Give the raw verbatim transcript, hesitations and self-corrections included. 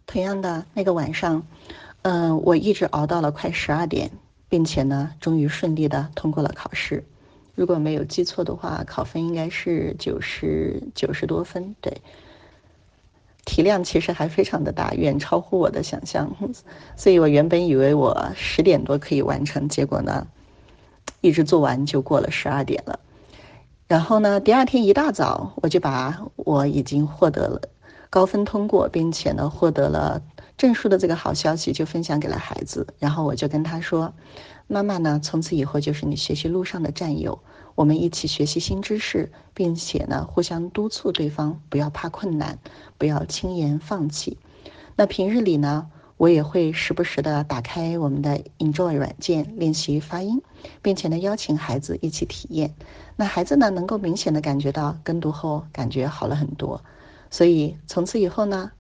同样的那个晚上，嗯、呃我一直熬到了快十二点，并且呢，终于顺利的通过了考试。如果没有记错的话，考分应该是九十九十多分，对。体量其实还非常的大，远超乎我的想象，所以我原本以为我十点多可以完成，结果呢，一直做完就过了十二点了。然后呢，第二天一大早，我就把我已经获得了高分通过，并且呢获得了证书的这个好消息就分享给了孩子。然后我就跟他说：妈妈呢，从此以后就是你学习路上的战友，我们一起学习新知识，并且呢互相督促对方不要怕困难，不要轻言放弃。那平日里呢，我也会时不时的打开我们的 Enjoy 软件练习发音，并且呢邀请孩子一起体验。那孩子呢能够明显的感觉到跟读后感觉好了很多，所以从此以后呢，